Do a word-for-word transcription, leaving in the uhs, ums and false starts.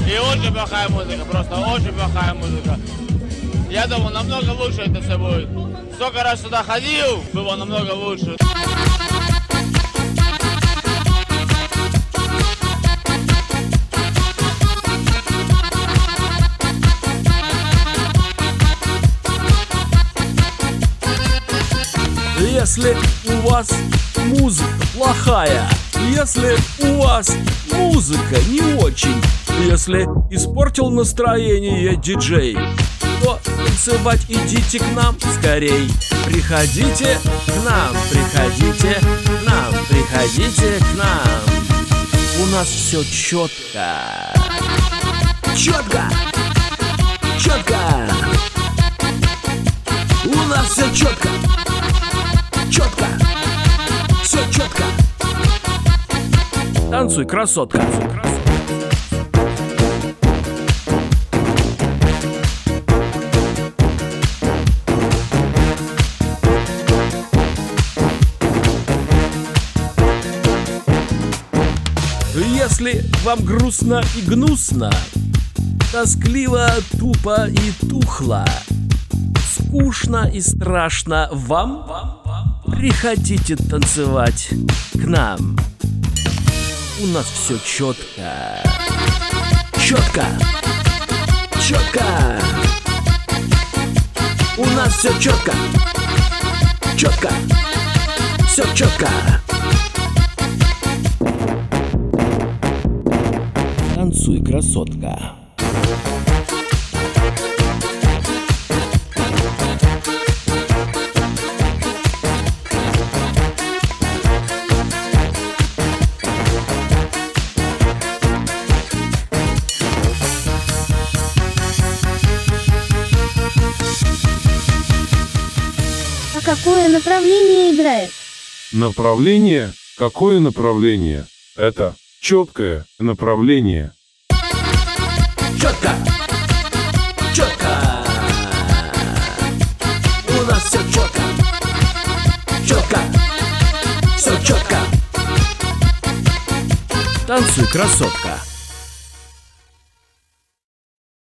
И очень плохая музыка, просто очень плохая музыка. Я думал, намного лучше это все будет. Сколько раз сюда ходил, было намного лучше. Если у вас музыка плохая, если у вас музыка не очень, если испортил настроение диджей, то танцевать идите к нам скорей. Приходите к нам, приходите к нам, приходите к нам. У нас все четко. Четко! Четко! У нас все четко! Четко! Все четко! Танцуй, красотка! Если вам грустно и гнусно, тоскливо, тупо и тухло, скучно и страшно вам, приходите танцевать к нам. У нас все четко. Четко. Четко. У нас все четко. Четко. Все четко. Танцуй, красотка. А какое направление играет? Направление? Какое направление? Это четкое направление. Четко! Четко! У нас все четко! Четко! Все четко! Танцуй, красотка!